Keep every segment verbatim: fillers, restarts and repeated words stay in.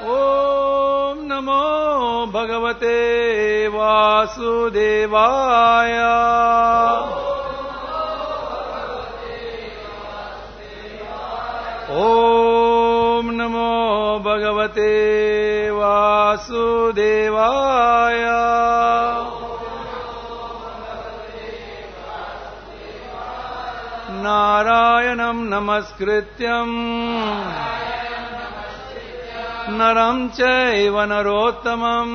ॐ नमो भगवते वासुदेवाय। ॐ नमो भगवते वासुदेवाय। नारायणं नमस्कृत्यं नरं चैव नरोत्तमं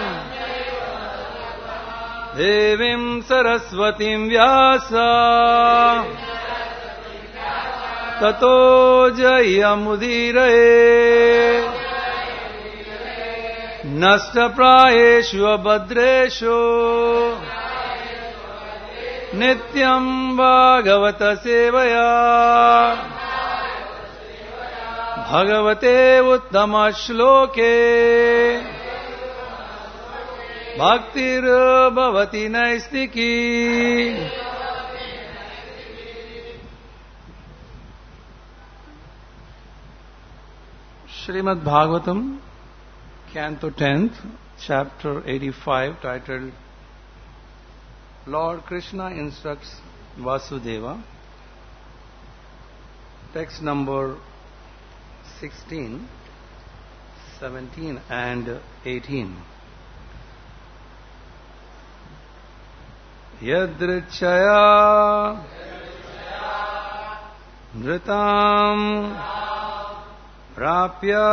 देवीं सरस्वतीं व्यास ततो जयमुदीरये। नष्टप्रायेषु अभद्रेषु नित्यं भागवत सेवया भगवते उत्तम श्लोके भक्तिर्भवति नैष्टिकी। Srimad Bhagavatam, Canto tenth, Chapter eighty-five, titled Lord Krishna Instructs Vasudeva. Text number sixteen, seventeen and eighteen. Yadrichaya nritam prapya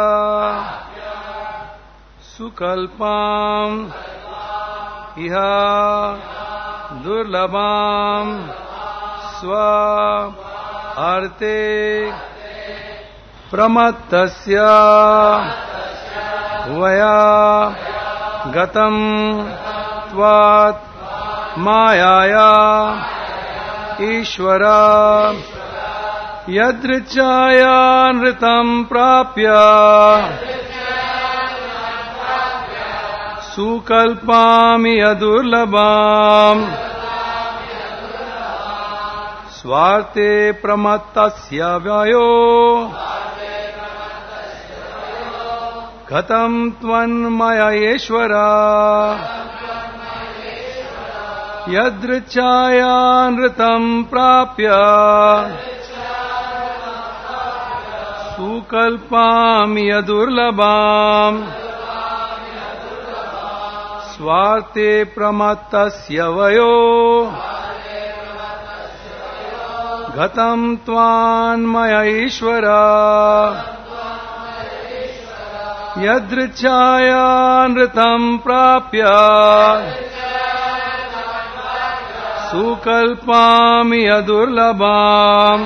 sukalpam iha durlabam swa arte pramattasya vaya gatam tvat mayaya ishvara yadrichaya nritam prapya sukalpami adurlabam swarte pramattasya vayo gatam tvan mayayeshvara yadrichaya nritam prapya sukalpami adurlabam swarte pramattasya vayo gatam tvan mayayeshvara yadrichaya nritam prapya sukalpami adurlabam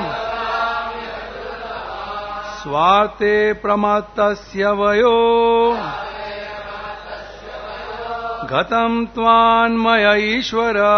swarte pramattasya vayo gatam tvan mayayeshvara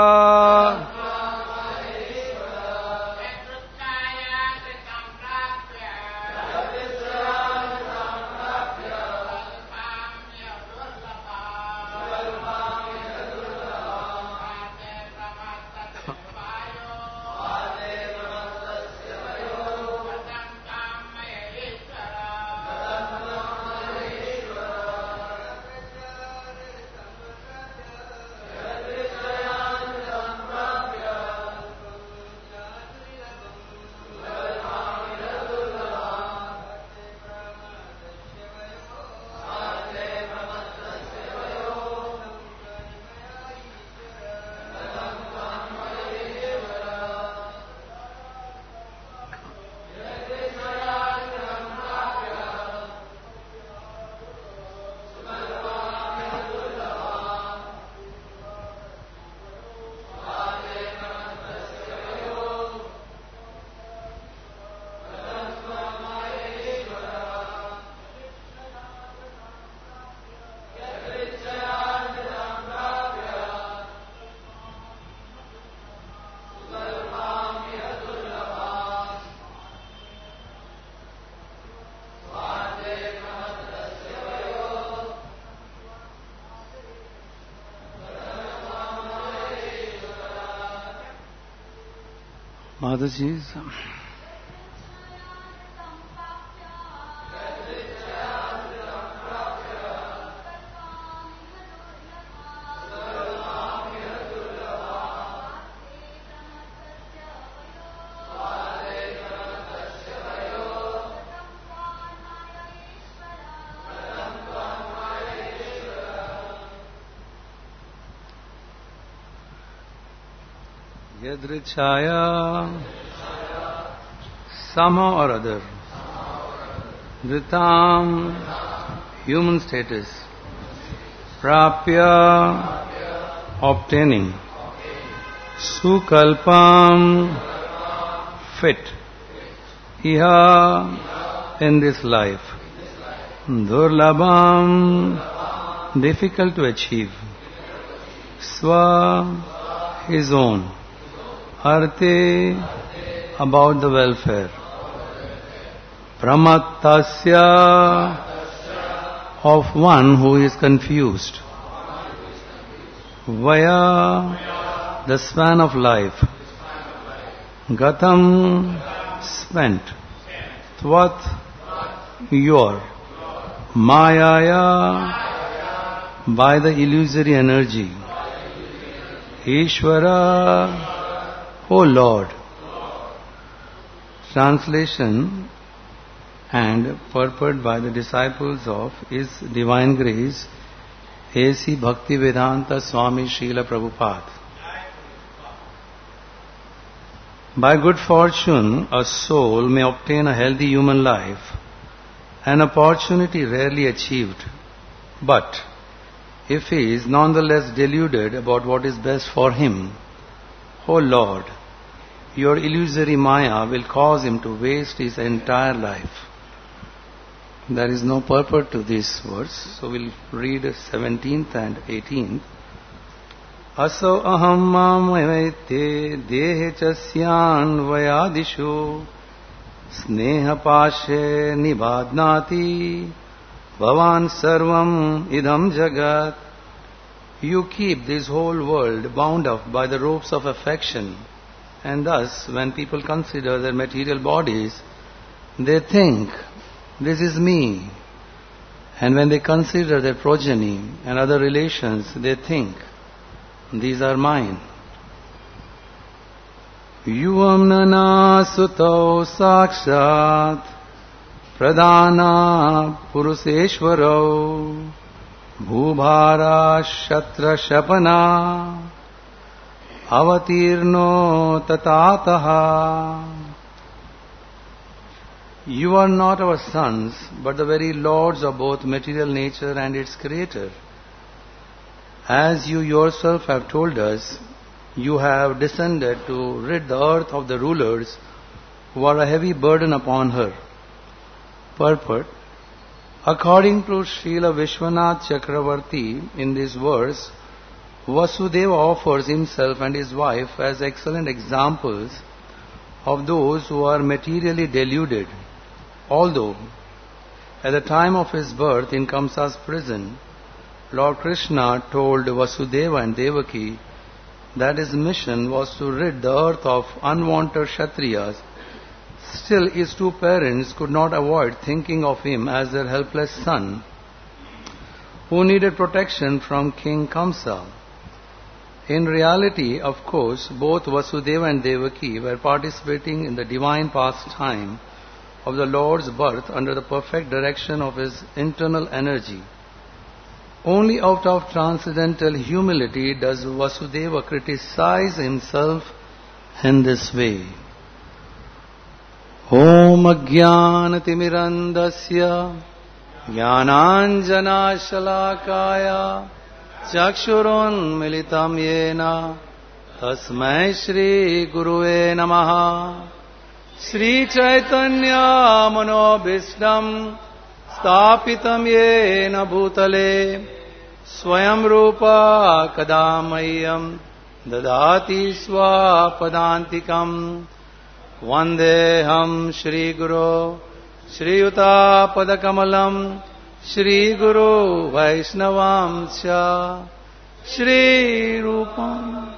Mataji's. Yadrichaya somehow or other Vritam human status Prapya obtaining Sukalpam fit Iha in this life Durlabham difficult to achieve Swa his own Arte about the welfare Pramattasya of one who is confused Vaya the span of life Gatam spent Tvat your Mayaya by the illusory energy Ishvara O Lord. Translation and purport by the disciples of His Divine Grace A C Bhaktivedanta Swami Srila Prabhupada. By good fortune, a soul may obtain a healthy human life, an opportunity rarely achieved. But if he is nonetheless deluded about what is best for him, O Lord, your illusory Maya will cause him to waste his entire life. There is no purport to this verse, so we'll read seventeenth and eighteenth. Aso aham mamavete dehe chasyan vayadishu sneha pashe nibadnati bhavan sarvam idam jagat. You keep this whole world bound up by the ropes of affection, and thus when people consider their material bodies, they think, this is me. And when they consider their progeny and other relations, they think, these are mine. Yuvam nana sutau sakshat pradana puruseshwarau Bhubhara shatra shapana avatirno tatataha. You are not our sons, but the very lords of both material nature and its creator. As you yourself have told us, you have descended to rid the earth of the rulers who are a heavy burden upon her. Purport. According to Srila Vishwanath Chakravarti, in this verse, Vasudeva offers himself and his wife as excellent examples of those who are materially deluded. Although, at the time of his birth in Kamsa's prison, Lord Krishna told Vasudeva and Devaki that his mission was to rid the earth of unwanted Kshatriyas. Still, his two parents could not avoid thinking of him as their helpless son, who needed protection from King Kamsa. In reality, of course, both Vasudeva and Devaki were participating in the divine pastime of the Lord's birth under the perfect direction of his internal energy. Only out of transcendental humility does Vasudeva criticize himself in this way. Om Ajnanatimirandasya Jnananjana Shalakaya Chakshurun Militam Yena Tasmai Shri Guruve Namaha. Shri Chaitanya Manobhishtam Stapitam Yena Bhutale Swayam Rupa Kadamayam Dadati Swapadantikam Vandeham Shri Guru Shri Yuta Padakamalam Shri Guru Vaishnavam Cha Shri Rupam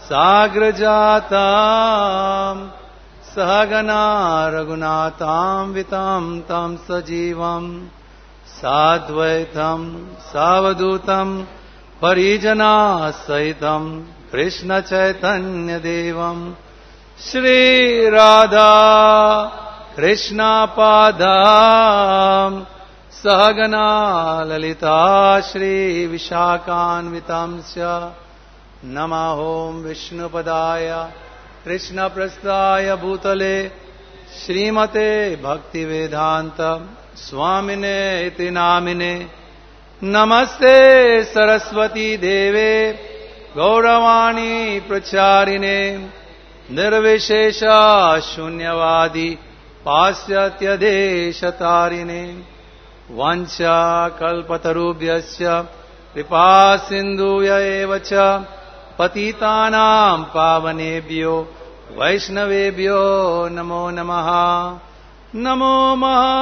Sagrajatam Sahagana Raghunatam Vitam Tam Sajivam Sadvaitam Savadutam Parijana Saitam Krishna Chaitanya Devam Shri Radha Krishna Padam Sahagana Lalita Shri Vishakan Vitamsya Namahom Vishnu Padaya Krishna Prasthaya Bhutale Srimate Bhaktivedanta Swamine Iti Namine Namaste Saraswati Deve Gauravani Pracharine Nirvishesha Shunyavadi Pasyatya Deshatarine Vancha Kalpatarubhyasya Kripa Sindhuya Evacha Patitanam Pavanebhyo Vaishnavebhyo Namo Namaha Namo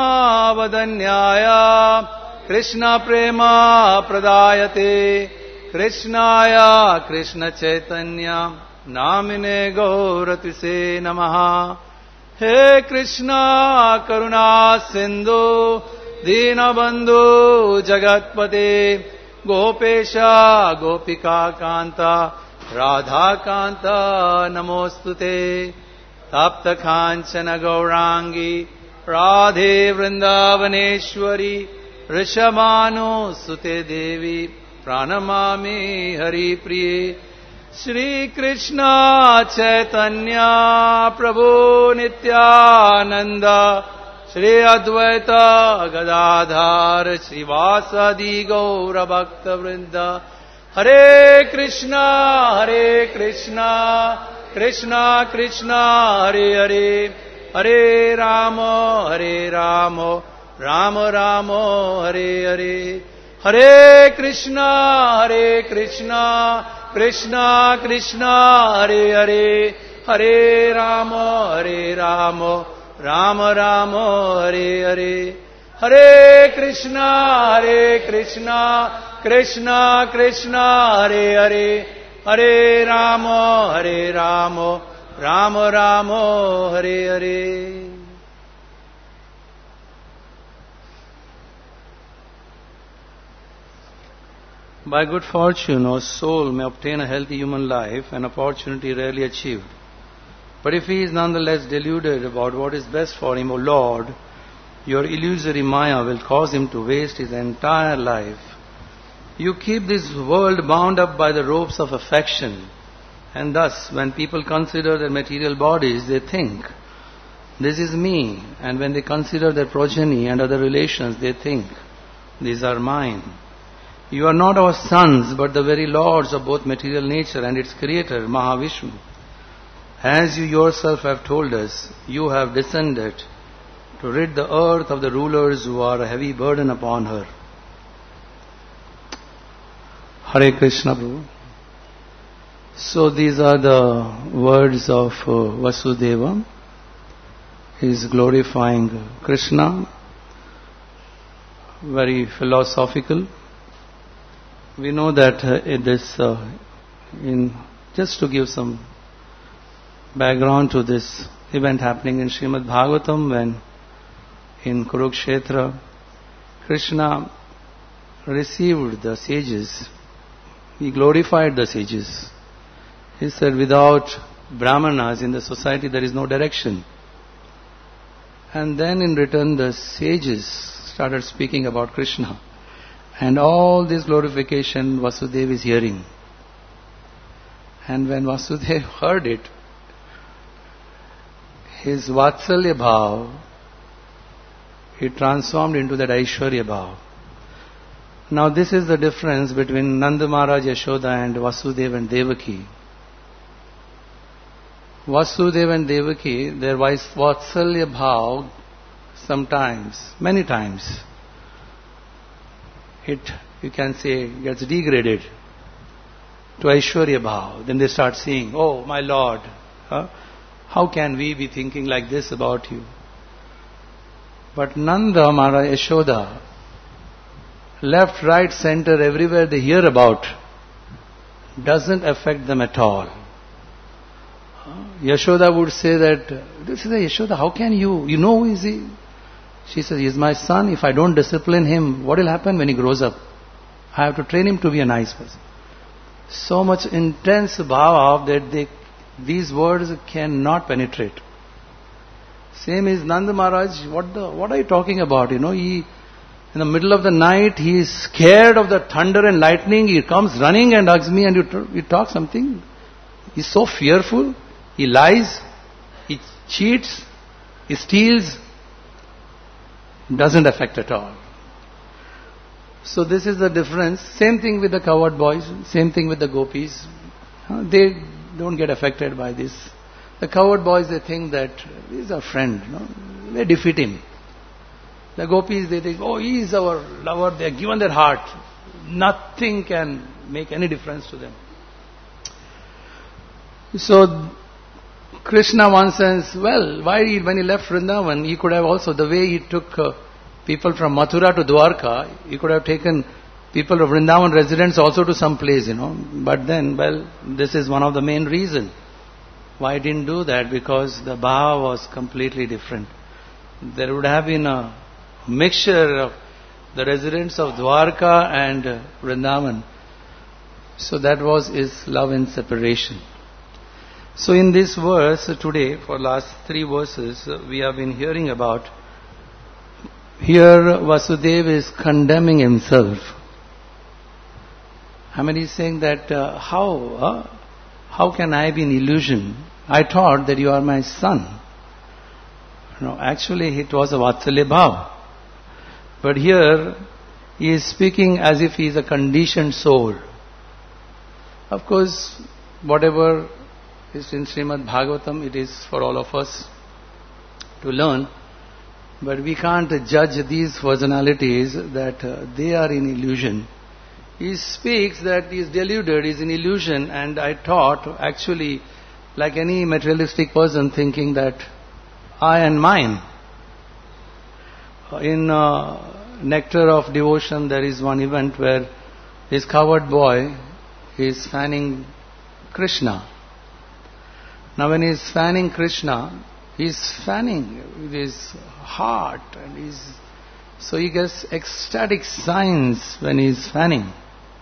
Mahavadanyaya Krishna Prema Pradayate Krishnaya Krishna Chaitanya Namine Gauratise Namaha He Krishna Karuna Sindhu Dinabandhu Jagatpate Gopesha Gopika Kanta Radha Kanta Namostute Tapta Kanchana Gaurangi Radhe Vrindavaneshwari Rishabhanu Sute Devi Pranamami Hari Priye Shri Krishna Chaitanya Prabhu Nityananda Shri Advaita Gadadhar Shri Vasadi Gaura Bhakta Vrinda Hare Krishna Hare Krishna Krishna Krishna Hare Hare Hare Rama Hare Rama Rama Rama Hare Hare Hare Krishna Hare Krishna Krishna Krishna Hare Hare Hare Rama Hare Rama Rama Rama Hare Hare Hare Krishna Hare Krishna Krishna Krishna Hare Hare Hare Rama Hare Rama Rama Rama Hare Hare. By good fortune, our soul may obtain a healthy human life, an opportunity rarely achieved. But if he is nonetheless deluded about what is best for him, O Lord, your illusory Maya will cause him to waste his entire life. You keep this world bound up by the ropes of affection, and thus, when people consider their material bodies, they think, this is me, and when they consider their progeny and other relations, they think, these are mine. You are not our sons, but the very lords of both material nature and its creator, Mahavishnu. As you yourself have told us, you have descended to rid the earth of the rulers who are a heavy burden upon her. Hare Krishna Prabhu. So these are the words of uh, Vasudeva. He is glorifying Krishna, very philosophical. We know that uh, it is, uh, in just to give some background to this event happening in Srimad Bhagavatam, when in Kurukshetra, Krishna received the sages. He glorified the sages. He said, without Brahmanas in the society there is no direction. And then in return the sages started speaking about Krishna. And all this glorification Vasudeva is hearing. And when Vasudeva heard it, his Vatsalya Bhav, it transformed into that Aishwarya Bhav. Now this is the difference between Nanda Maharaj, Yashoda and Vasudeva and Devaki. Vasudeva and Devaki, their Vatsalya Bhav sometimes, many times, it, you can say, gets degraded to Aishwarya Bhav. Then they start saying, oh my Lord, huh? How can we be thinking like this about you? But Nanda, Maharaj, Yashoda, left, right, center, everywhere they hear about, doesn't affect them at all. Yashoda would say that, this is a Yashoda, how can you, you know who is he? She says, he is my son, if I don't discipline him, what will happen when he grows up? I have to train him to be a nice person. So much intense bhava that they, these words cannot penetrate. Same is Nanda Maharaj, what the, what are you talking about? You know, he, in the middle of the night, he is scared of the thunder and lightning, he comes running and hugs me and you, you talk something. He's so fearful. He lies, he cheats, he steals, doesn't affect at all. So this is the difference. Same thing with the coward boys, same thing with the gopis. They don't get affected by this. The coward boys, they think that he's our friend. You know? They defeat him. The gopis, they think, oh, he is our lover. They have given their heart. Nothing can make any difference to them. So Krishna once says, well, why he, when he left Vrindavan, he could have also, the way he took uh, people from Mathura to Dwarka, he could have taken people of Vrindavan residents also to some place, you know. But then, well, this is one of the main reasons why he didn't do that, because the bhava was completely different. There would have been a mixture of the residents of Dwarka and uh, Vrindavan. So that was his love in separation. So in this verse today, for last three verses, uh, we have been hearing about, here Vasudeva is condemning himself. I mean, he's saying that uh, how, uh, how can I be an illusion? I thought that you are my son. No, actually it was a Vatsalya Bhava. But here he is speaking as if he is a conditioned soul. Of course, whatever is in Srimad Bhagavatam, it is for all of us to learn. But we can't judge these personalities that uh, they are in illusion. He speaks that he is deluded, he is in illusion, and I thought actually like any materialistic person thinking that I and mine. In uh, Nectar of Devotion there is one event where this coward boy is fanning Krishna. Now when he is fanning Krishna, he is fanning with his heart, and he's, so he gets ecstatic signs when he is fanning.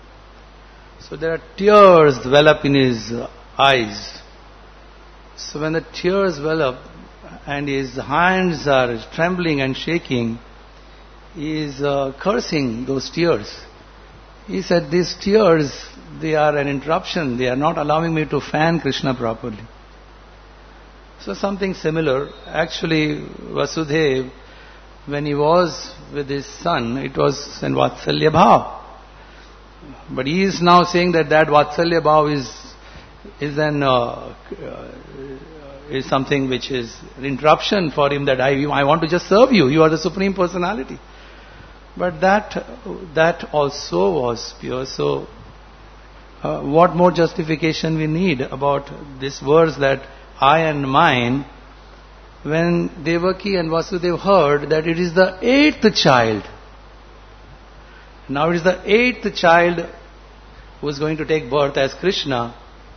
So there are tears develop in his eyes. So when the tears well up and his hands are trembling and shaking, he is uh, cursing those tears. He said, these tears, they are an interruption. They are not allowing me to fan Krishna properly. So something similar. Actually, Vasudeva, when he was with his son, it was in Vatsalya Bhava. But he is now saying that that Vatsalya Bhava is is an uh, uh, is something which is an interruption for him, that I I want to just serve you. You are the Supreme Personality. But that that also was pure. So, uh, what more justification we need about this verse that I and mine? When Devaki and Vasudeva heard that it is the eighth child. Now it is the eighth child who is going to take birth as Krishna.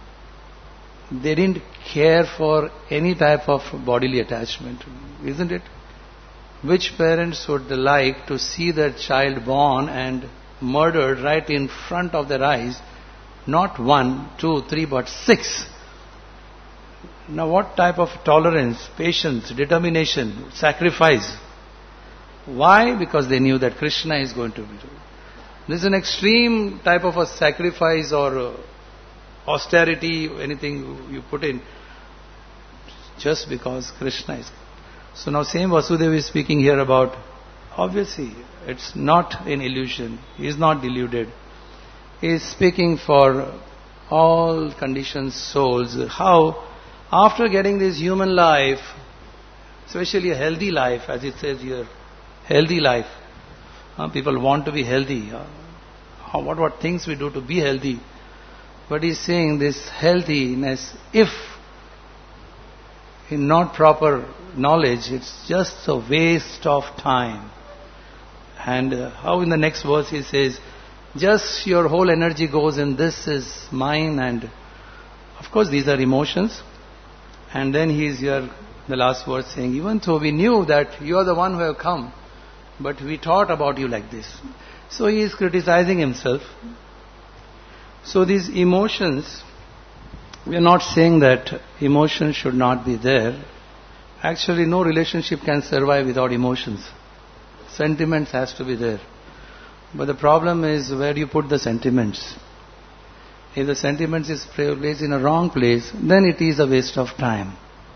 They didn't care for any type of bodily attachment, isn't it? Which parents would like to see their child born and murdered right in front of their eyes? Not one, two, three, but six. Now what type of tolerance, patience, determination, sacrifice? Why? Because they knew that Krishna is going to be. This is an extreme type of a sacrifice or uh, austerity, anything you put in, just because Krishna is. So now same Vasudeva is speaking here about, obviously it's not an illusion, he is not deluded. He is speaking for all conditioned souls, how after getting this human life, especially a healthy life, as it says here, healthy life, uh, people want to be healthy, uh, how, what, what things we do to be healthy. But he's saying this healthiness, if in not proper knowledge, it's just a waste of time. And uh, how in the next verse he says, just your whole energy goes in this is mine, and of course these are emotions. And then he is here, the last verse saying, even though we knew that you are the one who have come, but we thought about you like this. So he is criticizing himself. So these emotions, we are not saying that emotions should not be there. Actually, no relationship can survive without emotions. Sentiments has to be there. But the problem is, where do you put the sentiments? If the sentiments is placed in a wrong place, then it is a waste of time.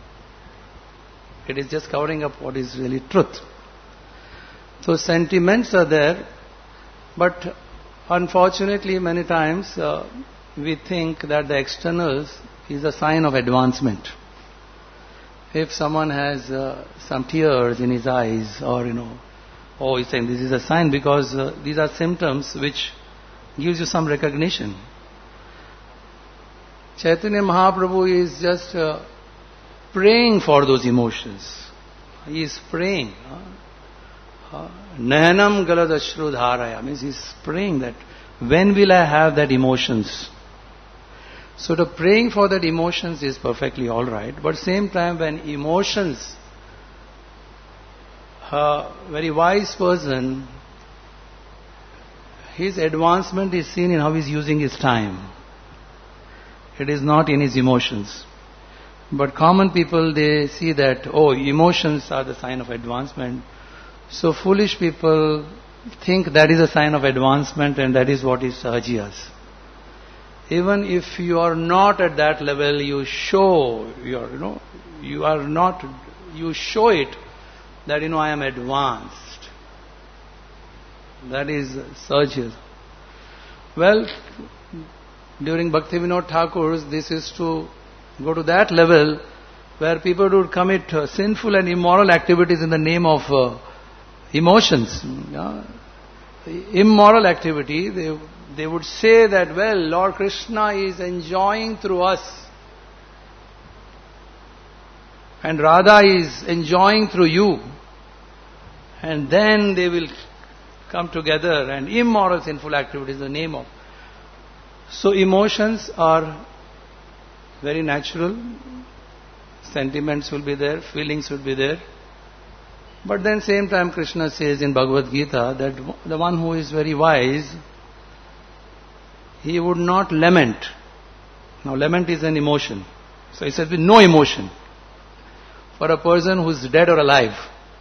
It is just covering up what is really truth. So sentiments are there, but unfortunately many times uh, we think that the externals is a sign of advancement. If someone has uh, some tears in his eyes, or you know, oh, he's saying this is a sign, because uh, these are symptoms which gives you some recognition. Chaitanya Mahaprabhu is just uh, praying for those emotions. He is praying. Nayanam galad ashru dharaya means he is praying that when will I have that emotions? So the praying for that emotions is perfectly all right, but same time when emotions, a very wise person, his advancement is seen in how he is using his time. It is not in his emotions. But common people, they see that, oh, emotions are the sign of advancement. So foolish people think that is a sign of advancement, and that is what is sahajiyas. Even if you are not at that level, you show, you are, you know, you are not, you show it that, you know, I am advanced. That is sahajiyas. Well, during Bhaktivinoda Thakur's, this is to go to that level where people would commit uh, sinful and immoral activities in the name of uh, emotions. Yeah. Immoral activity, they, they would say that, well, Lord Krishna is enjoying through us, and Radha is enjoying through you, and then they will come together, and immoral sinful activities in the name of. So emotions are very natural, sentiments will be there, feelings will be there. But then same time Krishna says in Bhagavad Gita that the one who is very wise, he would not lament. Now lament is an emotion. So he says with no emotion. For a person who is dead or alive,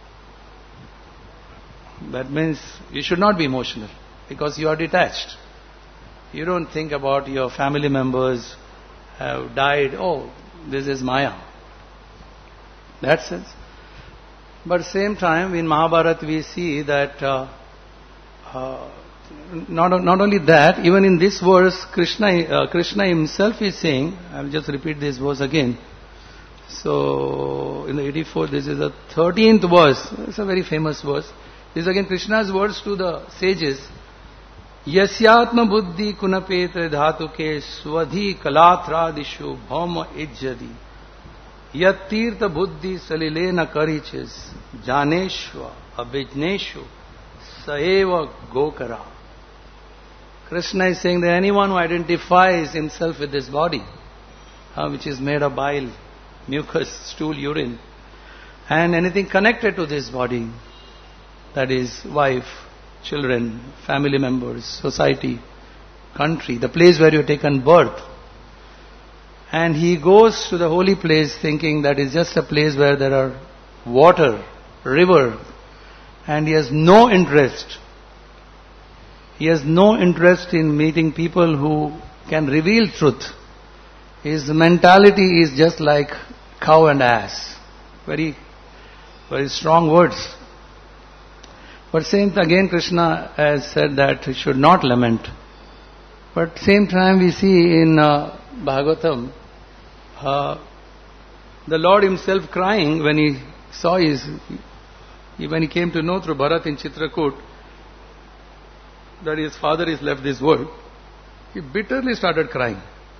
that means you should not be emotional, because you are detached. You don't think about your family members have died, oh, this is Maya. That's it. But same time, in Mahabharata we see that uh, uh, not, not only that, even in this verse, Krishna, uh, Krishna himself is saying, I will just repeat this verse again. So, in the eighty-fourth, this is the thirteenth verse. It's a very famous verse. This is again Krishna's words to the sages. Yasyatma buddhi kunapetre dhatuke swadhi kalatradishu bhauma ijjadi yat tirtha buddhi salilena karichis janeshva abhijneshu saeva gokara. Krishna is saying that anyone who identifies himself with this body, uh, which is made of bile, mucus, stool, urine, and anything connected to this body, that is wife, children, family members, society, country, the place where you have taken birth. And he goes to the holy place thinking that is just a place where there are water, river, and he has no interest. He has no interest in meeting people who can reveal truth. His mentality is just like cow and ass. Very, very strong words. But same again Krishna has said that he should not lament. But same time we see in uh, Bhagavatam, uh, the Lord himself crying when he saw his, when he came to know through Bharat in Chitrakoot that his father is left this world, he bitterly started crying.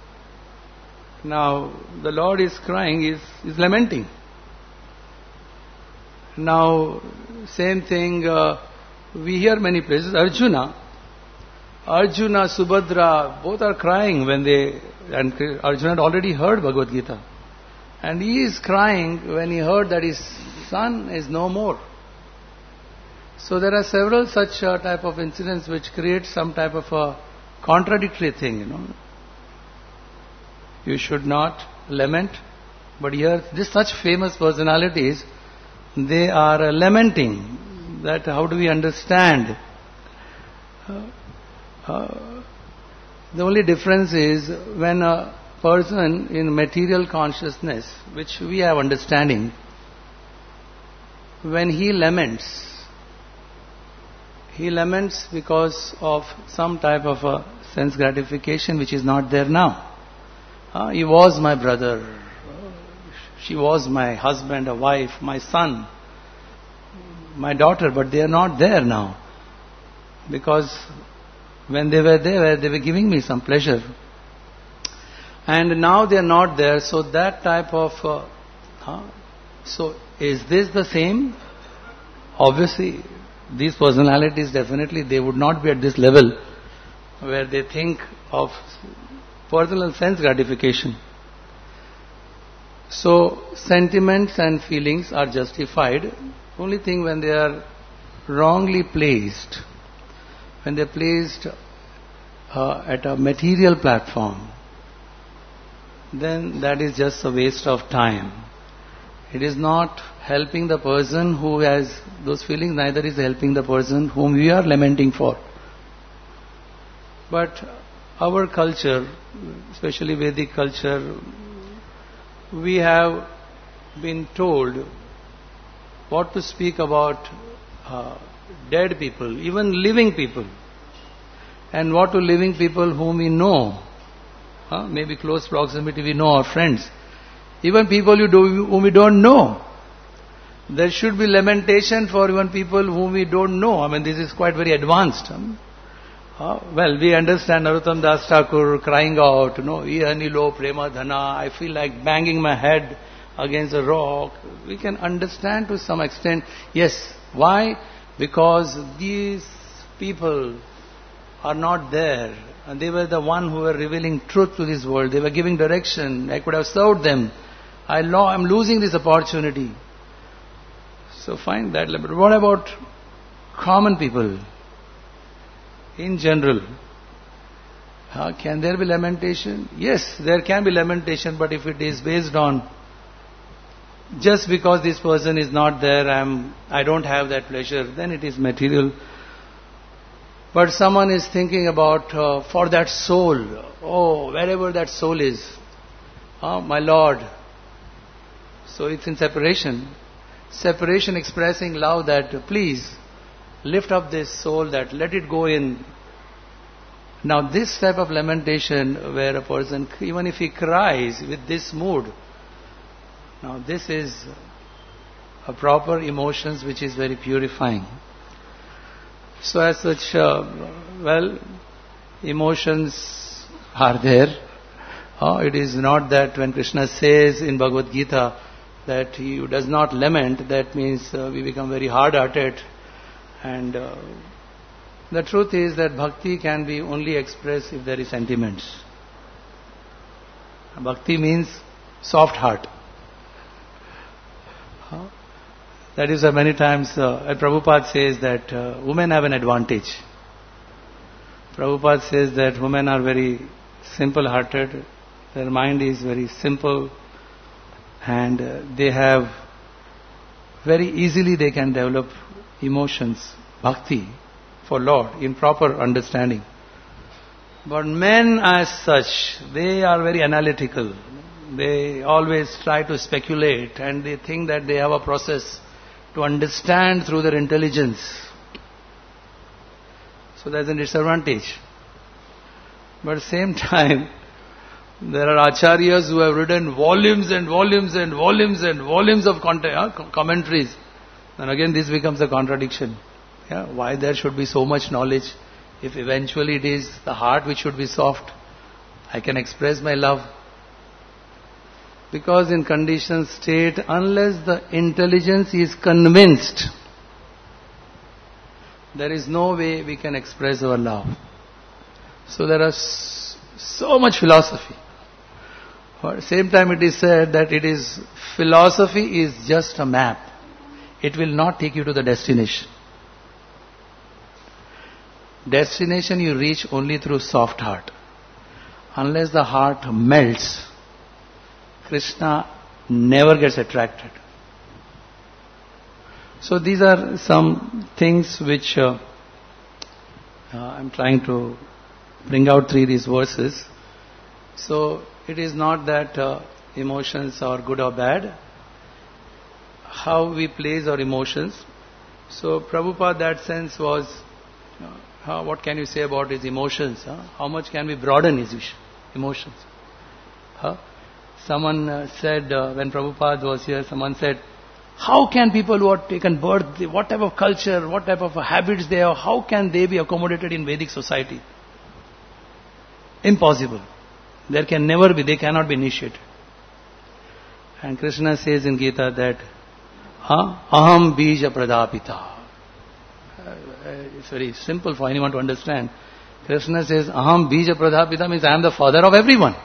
Now the Lord is crying, is is lamenting. Now same thing uh, we hear many places. Arjuna, Arjuna, Subhadra, both are crying when they, and Arjuna had already heard Bhagavad Gita. And he is crying when he heard that his son is no more. So there are several such uh, type of incidents which create some type of a contradictory thing, you know. You should not lament, but here, this such famous personalities, they are uh, lamenting. That how do we understand? Uh, uh, The only difference is when a person in material consciousness, which we have understanding, when he laments, he laments because of some type of a sense gratification which is not there now. Uh, he was my brother, she was my husband, a wife, my son, my daughter, but they are not there now. Because when they were there, they were giving me some pleasure. And now they are not there, so that type of... Uh, huh? So, is this the same? Obviously, these personalities definitely, they would not be at this level where they think of personal sense gratification. So, sentiments and feelings are justified. Only thing when they are wrongly placed, when they are placed uh, at a material platform, then that is just a waste of time. It is not helping the person who has those feelings, neither is helping the person whom we are lamenting for. But our culture, especially Vedic culture, we have been told what to speak about uh, dead people, even living people, and what to living people whom we know. Uh, maybe close proximity, we know our friends. Even people you do, whom we don't know. There should be lamentation for even people whom we don't know. I mean, this is quite very advanced. Um, uh, well, we understand Narottam Das Thakur crying out, you know, Ihanilo Prema Dhana, I feel like banging my head against a rock. We can understand to some extent. Yes. Why? Because these people are not there. And they were the one who were revealing truth to this world. They were giving direction. I could have served them. I lo- I'm losing this opportunity. So fine that. But what about common people? In general, uh, can there be lamentation? Yes, there can be lamentation, but if it is based on just because this person is not there, I'm, I don't have that pleasure, then it is material. But someone is thinking about uh, for that soul, oh, wherever that soul is, oh, my Lord. So it's in separation. Separation expressing love that please lift up this soul, that let it go in. Now this type of lamentation where a person, even if he cries with this mood, now this is a proper emotions which is very purifying. So as such, uh, well, emotions are there. Oh, it is not that when Krishna says in Bhagavad Gita that he does not lament, that means uh, we become very hard-hearted. And uh, the truth is that bhakti can be only expressed if there is sentiments. Bhakti means soft heart. Huh? That is why many times uh, Prabhupada says that uh, women have an advantage. Prabhupada says that women are very simple-hearted, their mind is very simple, and uh, they have very easily they can develop emotions, bhakti for Lord in proper understanding. But men as such, they are very analytical. They always try to speculate and they think that they have a process to understand through their intelligence. So there's a disadvantage. But at the same time, there are acharyas who have written volumes and volumes and volumes and volumes of content, uh, commentaries. And again this becomes a contradiction. Yeah, why there should be so much knowledge if eventually it is the heart which should be soft? I can express my love. Because in conditioned state, unless the intelligence is convinced, there is no way we can express our love. So there is so much philosophy. But at the same time it is said that it is philosophy is just a map. It will not take you to the destination. Destination you reach only through soft heart. Unless the heart melts, Krishna never gets attracted. So these are some things which uh, uh, I'm trying to bring out through these verses. So it is not that uh, emotions are good or bad. How we place our emotions. So Prabhupada, that sense was, uh, how, what can you say about his emotions? Huh? How much can we broaden his emotions? Huh? Someone uh, said, uh, when Prabhupada was here, someone said, how can people who have taken birth, what type of culture, what type of habits they have, how can they be accommodated in Vedic society? Impossible. There can never be, they cannot be initiated. And Krishna says in Gita that, huh? Aham bija pradapita. It's very simple for anyone to understand. Krishna says, Aham bija pradapita means I am the father of everyone.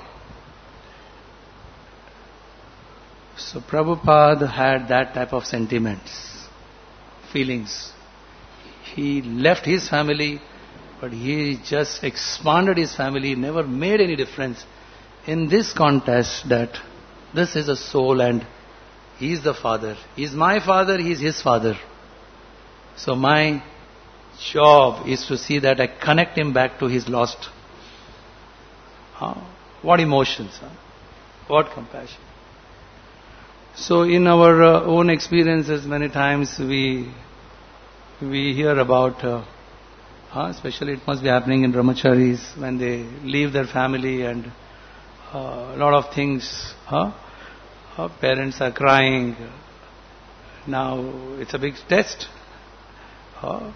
So Prabhupada had that type of sentiments, feelings. He left his family, but he just expanded his family, never made any difference in this context that this is a soul and he is the father. He is my father, he is his father. So my job is to see that I connect him back to his lost. Huh? What emotions, huh? What compassion. So in our uh, own experiences, many times we we hear about, uh, uh, especially it must be happening in brahmacharis, when they leave their family and uh, a lot of things, huh? uh, parents are crying. Now it's a big test. Uh,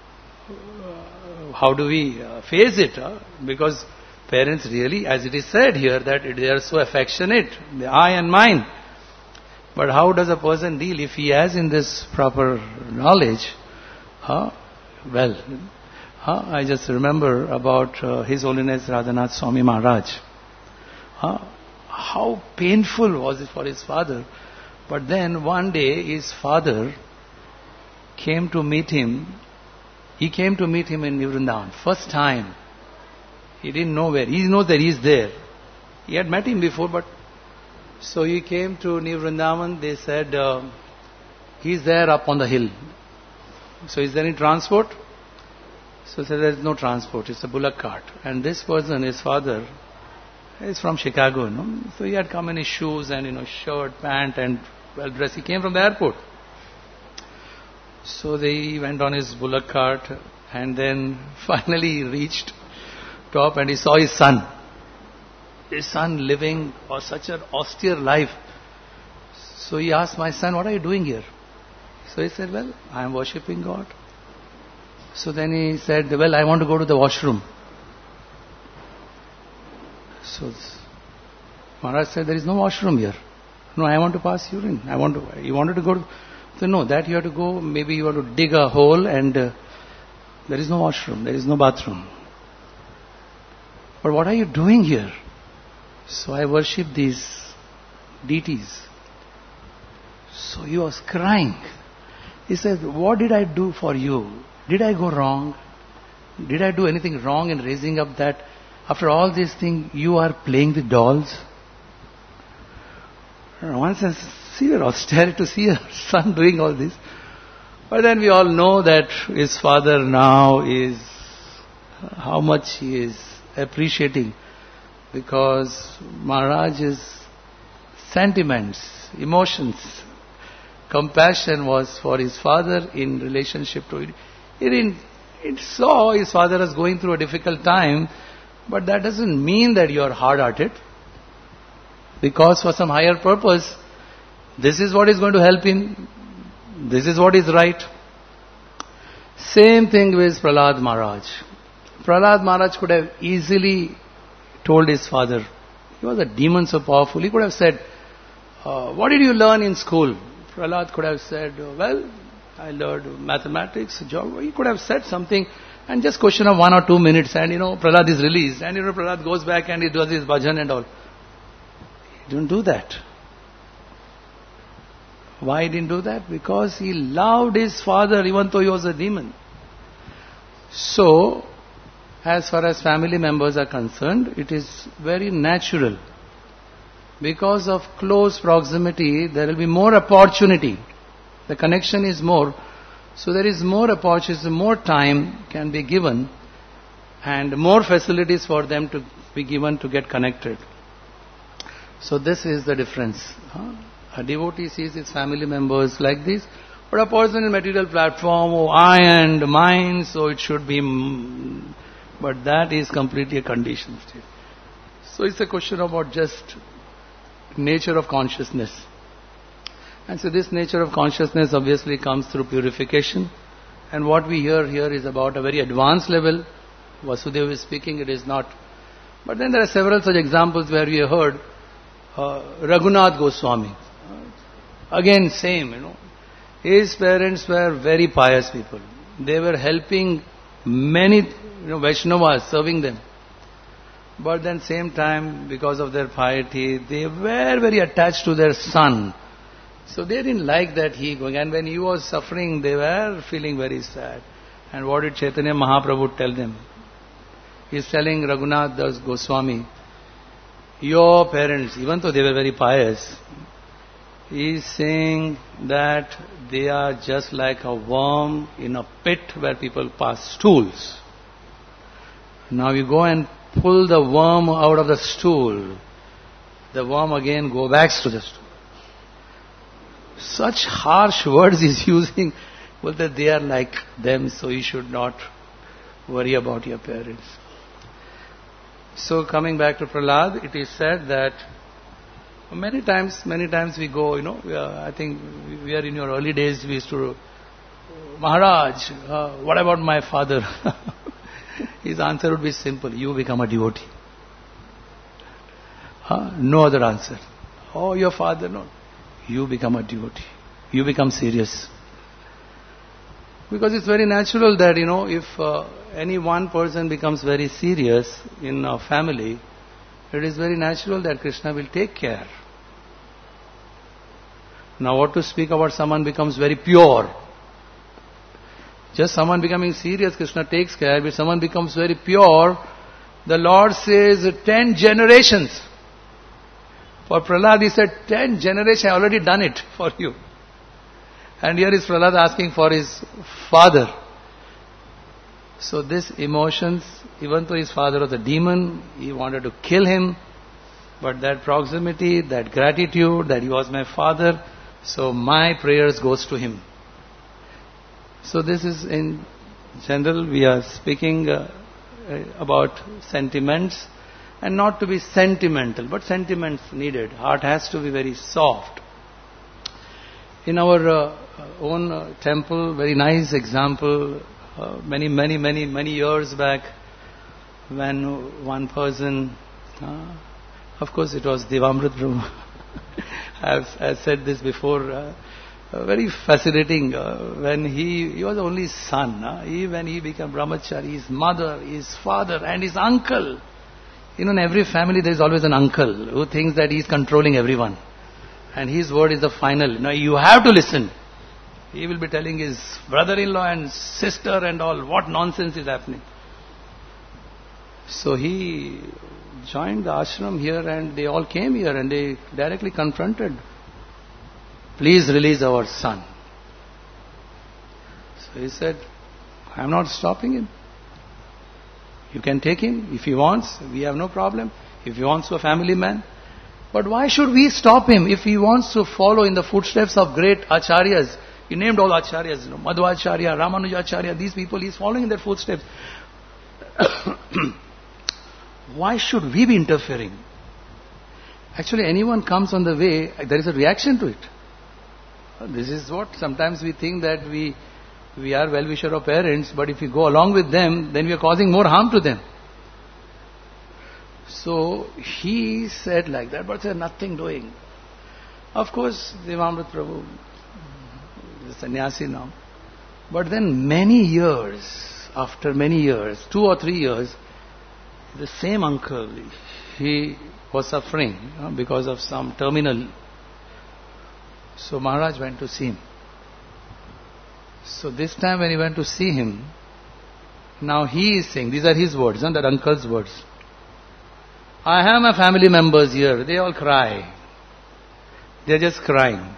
how do we uh, face it? Uh? Because parents really, as it is said here, that they are so affectionate, the I and mine. But how does a person deal if he has in this proper knowledge? Huh? Well, huh? I just remember about uh, His Holiness Radhanath Swami Maharaj. Huh? How painful was it for his father. But then one day his father came to meet him. He came to meet him in Vrindavan. First time. He didn't know where. He knows that he is there. He had met him before, but so he came to New Vrindavan. They said, uh, he's there up on the hill. So is there any transport? So he said, there is no transport. It's a bullock cart. And this person, his father, is from Chicago. You know? So he had come in his shoes and, you know, shirt, pant and well dressed. He came from the airport. So they went on his bullock cart and then finally he reached top and he saw his son. His son living or such an austere life. So he asked, my son, what are you doing here? So he said, well, I am worshipping God. So then he said, well, I want to go to the washroom. So Maharaj said, there is no washroom here. No, I want to pass urine. I want to. You wanted to go to... So no, that you have to go, maybe you have to dig a hole and uh, there is no washroom, there is no bathroom. But what are you doing here? So I worship these deities. So he was crying. He said, what did I do for you? Did I go wrong? Did I do anything wrong in raising up that? After all these things, you are playing with dolls? Once I see her austere to see her son doing all this. But then we all know that his father now is, how much he is appreciating. Because Maharaj's sentiments, emotions, compassion was for his father in relationship to it. He didn't, it saw his father was going through a difficult time, but that doesn't mean that you are hard-hearted. Because for some higher purpose, this is what is going to help him, this is what is right. Same thing with Prahlad Maharaj. Prahlad Maharaj could have easily told his father, he was a demon so powerful, he could have said, uh, what did you learn in school? Prahlad could have said, well, I learned mathematics, geography. He could have said something and just question of one or two minutes and, you know, Prahlad is released and, you know, Prahlad goes back and he does his bhajan and all. He didn't do that. Why he didn't do that? Because he loved his father even though he was a demon. So, as far as family members are concerned, it is very natural. Because of close proximity, there will be more opportunity. The connection is more. So there is more opportunity, more time can be given and more facilities for them to be given to get connected. So this is the difference. Huh? A devotee sees his family members like this, but a person in material platform, oh, I and mine, so it should be, mm, but that is completely a conditioned state. So it's a question about just nature of consciousness. And so this nature of consciousness obviously comes through purification. And what we hear here is about a very advanced level. Vasudeva is speaking, it is not. But then there are several such examples where we have heard uh, Raghunath Goswami. Again, same, you know. His parents were very pious people. They were helping many, you know, Vaishnavas, serving them. But then same time, because of their piety, they were very attached to their son. So they didn't like that he going. And when he was suffering, they were feeling very sad. And what did Chaitanya Mahaprabhu tell them? He's telling Raghunath Das Goswami, your parents, even though they were very pious, he's saying that they are just like a worm in a pit where people pass stools. Now you go and pull the worm out of the stool. The worm again go back to the stool. Such harsh words he's using, well, that they are like them, so you should not worry about your parents. So coming back to Prahlad, it is said that many times, many times we go, you know, we are, I think we are in your early days, we used to, Maharaj, uh, what about my father? His answer would be simple, you become a devotee. Huh? No other answer. Oh, your father, no. You become a devotee. You become serious. Because it's very natural that, you know, if uh, any one person becomes very serious in a family, it is very natural that Krishna will take care. Now what to speak about someone becomes very pure. Just someone becoming serious, Krishna takes care. If someone becomes very pure, the Lord says ten generations. For Prahlad, he said, ten generations, I already done it for you. And here is Prahlad asking for his father. So this emotions, even though his father was a demon, he wanted to kill him, but that proximity, that gratitude, that he was my father, so my prayers goes to him. So this is in general, we are speaking uh, about sentiments, and not to be sentimental, but sentiments needed. Heart has to be very soft. In our uh, own uh, temple, very nice example, uh, many, many, many, many years back, when one person, uh, of course it was Devamrit Prabhu, I've, I've said this before, uh, uh, very fascinating, uh, when he, he was the only son, uh, he, when he became brahmachari, his mother, his father and his uncle. You know, in every family there is always an uncle who thinks that he is controlling everyone. And his word is the final. Now you have to listen. He will be telling his brother-in-law and sister and all what nonsense is happening. So he joined the ashram here and they all came here and they directly confronted. Please release our son. So he said, I am not stopping him. You can take him if he wants. We have no problem. If he wants a family man. But why should we stop him if he wants to follow in the footsteps of great acharyas? He named all acharyas, you know, Madhvacharya, Ramanujacharya, these people, he is following in their footsteps. Why should we be interfering? Actually, anyone comes on the way, there is a reaction to it. This is what sometimes we think that we we are well-wisher of parents, but if we go along with them, then we are causing more harm to them. So he said like that, but said nothing doing. Of course, Devamrit Prabhu is a sannyasi now. But then many years, after many years, two or three years, the same uncle, he was suffering you know, because of some terminal. So Maharaj went to see him. So this time when he went to see him, now he is saying, these are his words, not that uncle's words. I have my family members here, they all cry. They are just crying.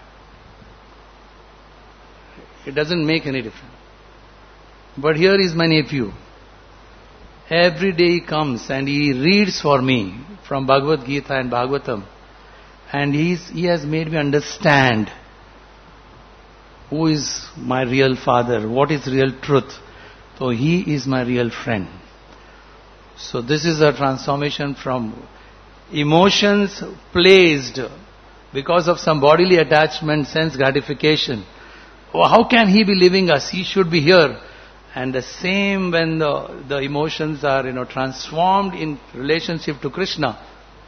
It doesn't make any difference. But here is my nephew. every day he comes and he reads for me from Bhagavad Gita and Bhagavatam. And he's, he has made me understand who is my real father, what is real truth. So he is my real friend. So this is a transformation from emotions placed because of some bodily attachment, sense gratification. Oh, how can he be leaving us? He should be here. And the same when the, the emotions are, you know, transformed in relationship to Krishna.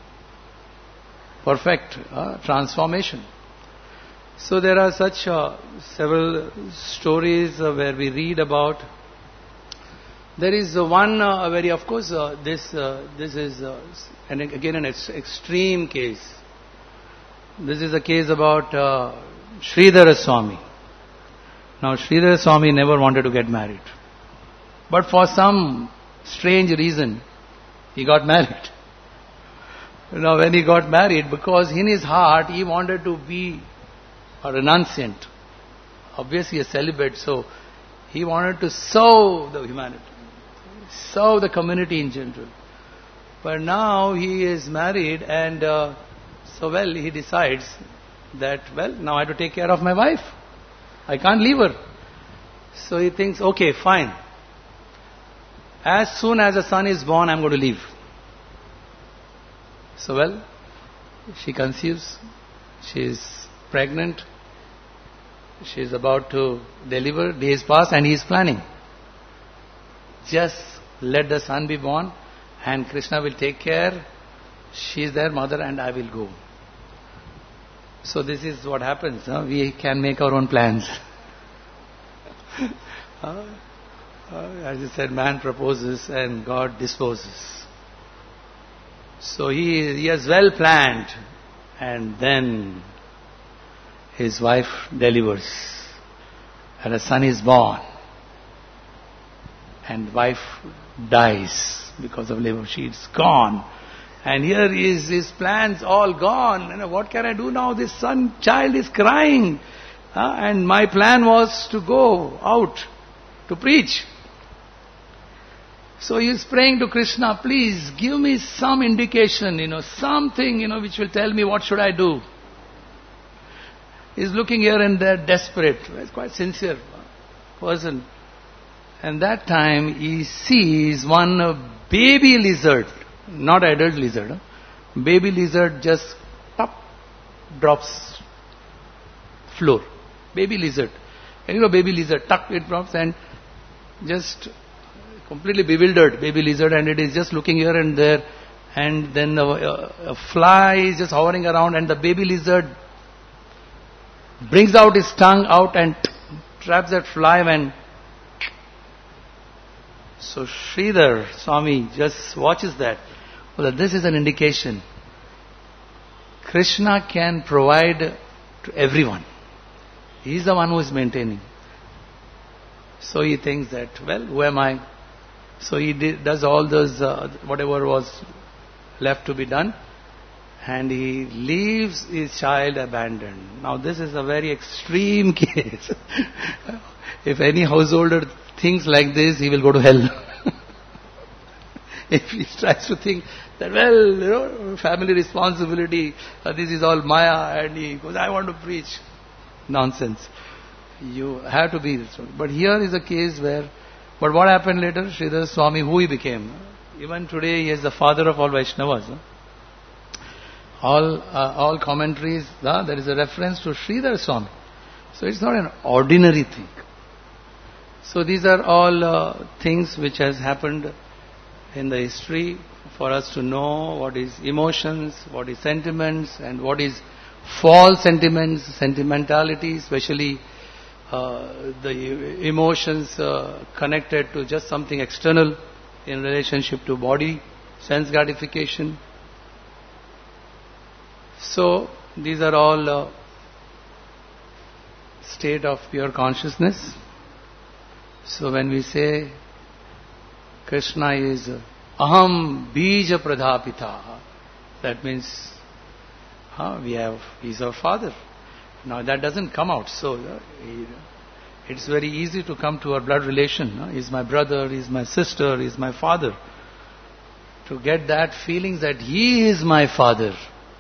Perfect uh, transformation. So there are such uh, several stories uh, where we read about. There is uh, one uh, very, of course, uh, this uh, this is uh, and again an ex- extreme case. This is a case about uh, Sridhara Swami. Now Sridhara Swami never wanted to get married, but for some strange reason, he got married. Now when he got married, because in his heart he wanted to be a renunciant, obviously a celibate, so he wanted to serve the humanity, serve the community in general. But now he is married and uh, so well he decides that, well, now I have to take care of my wife. I can't leave her. So he thinks, okay, fine. As soon as a son is born, I'm going to leave. So well, she conceives, she is pregnant, she is about to deliver, days pass and he is planning. Just let the son be born and Krishna will take care, she is their mother and I will go. So this is what happens, huh? We can make our own plans. uh, uh, as I said, man proposes and God disposes. So he, he has well planned, and then his wife delivers and a son is born and wife dies because of labor. She is gone. And here is his plans all gone. And what can I do now? This son, child is crying. Uh, and my plan was to go out to preach. So he is praying to Krishna, please give me some indication, you know, something, you know, which will tell me what should I do. He is looking here and there, desperate. He's quite sincere person. And that time he sees one baby lizard, not adult lizard, huh? Baby lizard just top, drops floor. Baby lizard. And you know, baby lizard, tuck, it drops and just completely bewildered baby lizard, and it is just looking here and there, and then a, a fly is just hovering around, and the baby lizard brings out his tongue out and traps that fly. And so Sridhar Swami just watches that. Well, this is an indication. Krishna can provide to everyone. He is the one who is maintaining. So he thinks that, well, who am I? So he did, does all those, uh, whatever was left to be done, and he leaves his child abandoned. Now this is a very extreme case. If any householder thinks like this, he will go to hell. If he tries to think that, well, you know, family responsibility, uh, this is all Maya, and he goes, I want to preach. Nonsense. You have to be this one. But here is a case where, but what happened later? Sridhar Swami, who he became? Even today, he is the father of all Vaishnavas. Huh? All uh, all commentaries, uh, there is a reference to Sridhar Swami. So it's not an ordinary thing. So these are all uh, things which has happened in the history for us to know what is emotions, what is sentiments, and what is false sentiments, sentimentality, especially uh, the emotions uh, connected to just something external in relationship to body, sense gratification. So these are all uh, state of pure consciousness. So when we say Krishna is Aham Bija Pradhapita, that means huh, we have, he is our father. Now that doesn't come out, so uh, he, it's very easy to come to our blood relation. Huh? He is my brother, he is my sister, he is my father. to get that feeling that He is my Father,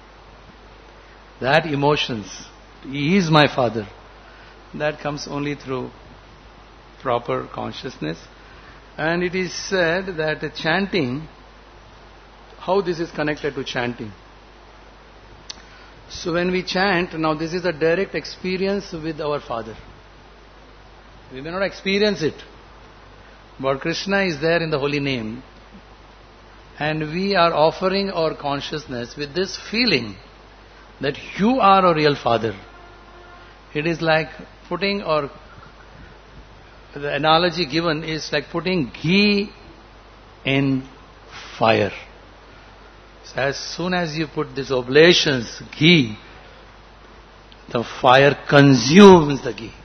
that emotions, He is my Father, that comes only through proper consciousness. And it is said that chanting, how this is connected to chanting. So when we chant, now this is a direct experience with our Father. We may not experience it, but Krishna is there in the holy name. And we are offering our consciousness with this feeling that you are a real Father. It is like putting, or the analogy given is like putting ghee in fire. So as soon as you put these oblations, ghee, the fire consumes the ghee.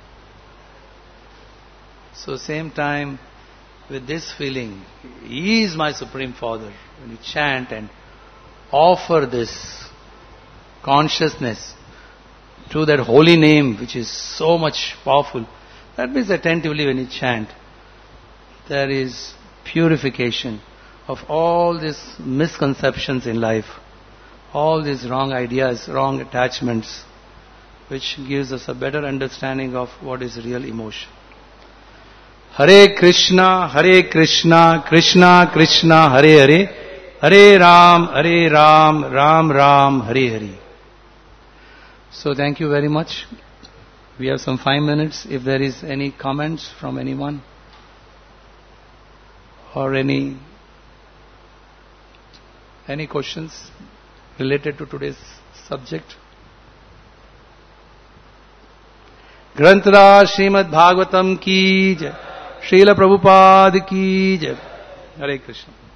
So same time, with this feeling, He is my Supreme Father. When you chant and offer this consciousness to that holy name, which is so much powerful, that means attentively when you chant, there is purification of all these misconceptions in life, all these wrong ideas, wrong attachments, which gives us a better understanding of what is real emotion. Hare Krishna, Hare Krishna, Krishna Krishna, Hare Hare, Hare Ram, Hare Ram, Ram Ram, Hare Hare. So thank you very much. We have some five minutes. If there is any comments from anyone or any any questions related to today's subject. Granthra Srimad Bhagavatam ki jai, Srila Prabhupada ki jai. Hare Krishna.